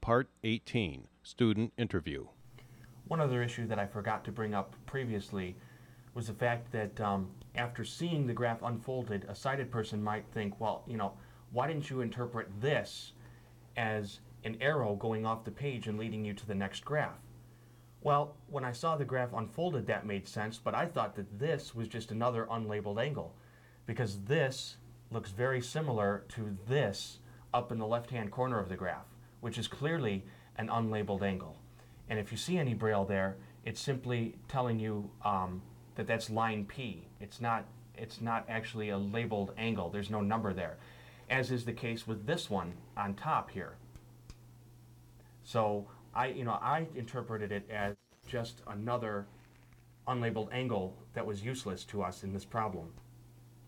Part 18, Student Interview. One other issue that I forgot to bring up previously was the fact that after seeing the graph unfolded, a sighted person might think, well, why didn't you interpret this as an arrow going off the page and leading you to the next graph? Well, when I saw the graph unfolded, that made sense, but I thought that this was just another unlabeled angle, because this looks very similar to this up in the left-hand corner of the graph, which is clearly an unlabeled angle. And if you see any braille there, it's simply telling you that that's line P. It's not actually a labeled angle. There's no number there, as is the case with this one on top here. So I interpreted it as just another unlabeled angle that was useless to us in this problem.